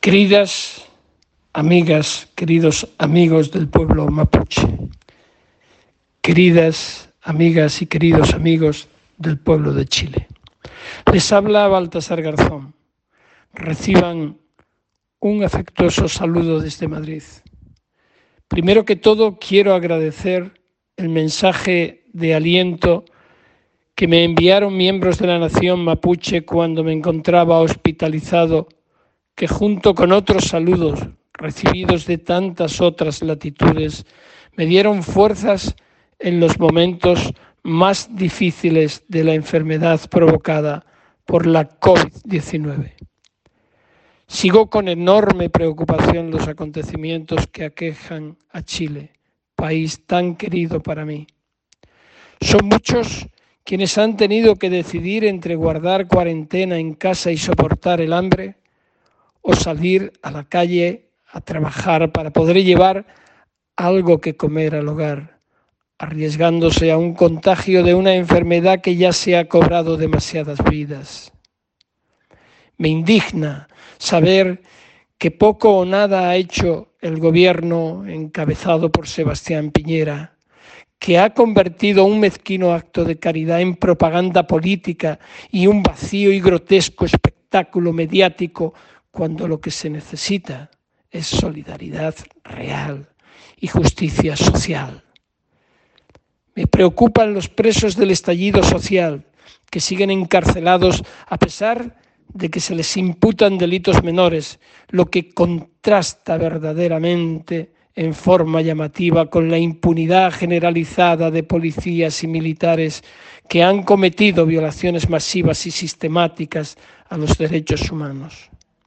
Queridas amigas, queridos amigos del pueblo mapuche, queridas amigas y queridos amigos del pueblo de Chile, les habla Baltasar Garzón. Reciban un afectuoso saludo desde Madrid. Primero que todo, quiero agradecer el mensaje de aliento que me enviaron miembros de la nación mapuche cuando me encontraba hospitalizado, que junto con otros saludos recibidos de tantas otras latitudes, me dieron fuerzas en los momentos más difíciles de la enfermedad provocada por la COVID-19. Sigo con enorme preocupación los acontecimientos que aquejan a Chile, país tan querido para mí. Son muchos quienes han tenido que decidir entre guardar cuarentena en casa y soportar el hambre o salir a la calle a trabajar para poder llevar algo que comer al hogar, arriesgándose a un contagio de una enfermedad que ya se ha cobrado demasiadas vidas. Me indigna saber que poco o nada ha hecho el gobierno encabezado por Sebastián Piñera, que ha convertido un mezquino acto de caridad en propaganda política y un vacío y grotesco espectáculo mediático, cuando lo que se necesita es solidaridad real y justicia social. Me preocupan los presos del estallido social, que siguen encarcelados a pesar de que se les imputan delitos menores, lo que contrasta verdaderamente en forma llamativa con la impunidad generalizada de policías y militares que han cometido violaciones masivas y sistemáticas a los derechos humanos.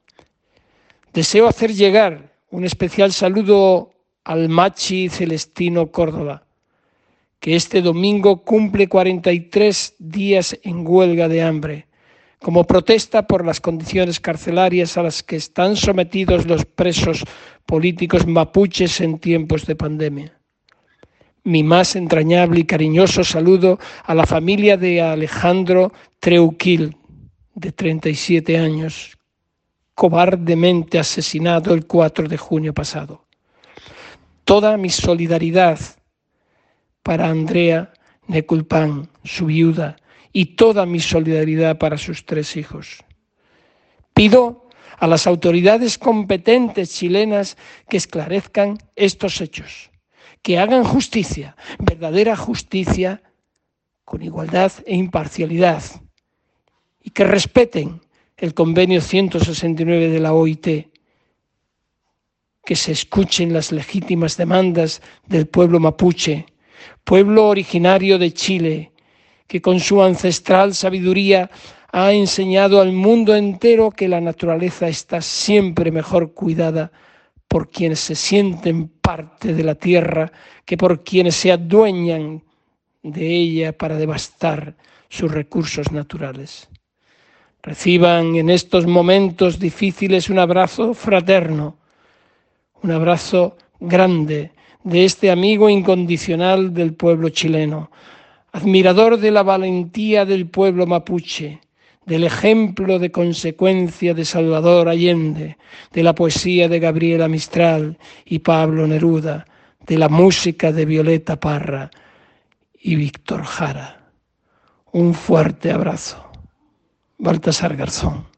Deseo hacer llegar un especial saludo al Machi Celestino Córdoba, que este domingo cumple 43 días en huelga de hambre, como protesta por las condiciones carcelarias a las que están sometidos los presos políticos mapuches en tiempos de pandemia. Mi más entrañable y cariñoso saludo a la familia de Alejandro Treuquil, de 37 años, cobardemente asesinado el 4 de junio pasado. Toda mi solidaridad para Andrea Neculpan, su viuda, y toda mi solidaridad para sus 3 hijos. Pido a las autoridades competentes chilenas que esclarezcan estos hechos, que hagan justicia, verdadera justicia, con igualdad e imparcialidad, y que respeten el convenio 169 de la OIT, que se escuchen las legítimas demandas del pueblo mapuche, pueblo originario de Chile, que con su ancestral sabiduría ha enseñado al mundo entero que la naturaleza está siempre mejor cuidada por quienes se sienten parte de la tierra que por quienes se adueñan de ella para devastar sus recursos naturales. Reciban en estos momentos difíciles un abrazo fraterno, un abrazo grande de este amigo incondicional del pueblo chileno, admirador de la valentía del pueblo mapuche, del ejemplo de consecuencia de Salvador Allende, de la poesía de Gabriela Mistral y Pablo Neruda, de la música de Violeta Parra y Víctor Jara. Un fuerte abrazo. Baltasar Garzón.